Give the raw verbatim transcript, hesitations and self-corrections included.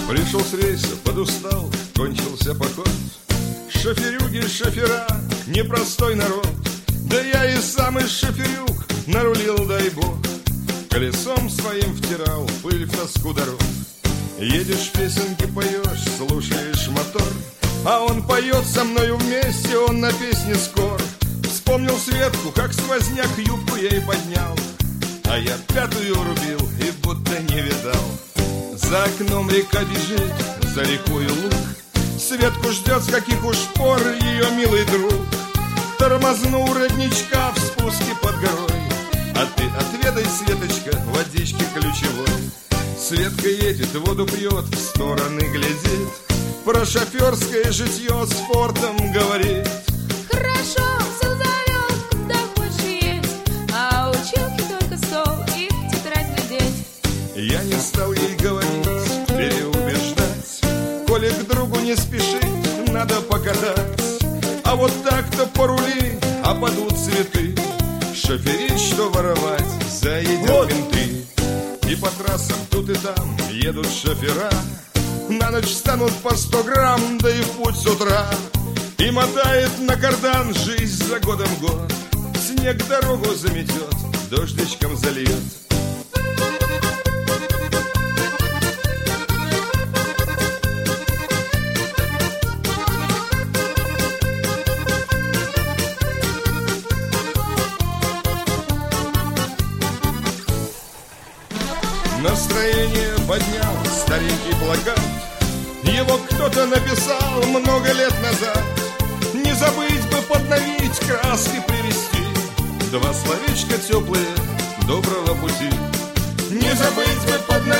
Пришел с рейса, подустал, кончился поход. Шоферюги, шофера, непростой народ. Да я и сам из шоферюг нарулил, дай бог. Колесом своим втирал пыль в тоску дорог. Едешь, песенки поешь, слушаешь мотор, а он поет со мною вместе, он на песне скор. Вспомнил Светку, как сквозняк юбку ей поднял, а я пятую рубил и будто не видал. За окном река бежит, за рекою луг. Светку ждет, с каких уж пор ее милый друг. Тормознул родничка в спуске под горой. А ты отведай, Светочка, водички ключевой. Светка едет, воду пьет, в стороны глядит, про шоферское житье с фортом говорит. Хорошо, все завел, куда больше есть, а училки только стол и в тетрадь глядеть. Я не стал ей говорить, переубеждать, коли к другу не спешить, надо покатать. А вот так-то порули, а падут цветы. Шоферить, что воровать, заедят менты. И по трассам тут и там едут шофера, на ночь станут по сто грамм, да и в путь с утра. И мотает на кардан жизнь за годом год. Снег дорогу заметет, дождичком зальет. Настроение поднял старенький плакат. Его кто-то написал много лет назад. Не забыть бы подновить, краски привести, два словечка теплые доброго пути. Не забыть бы подновить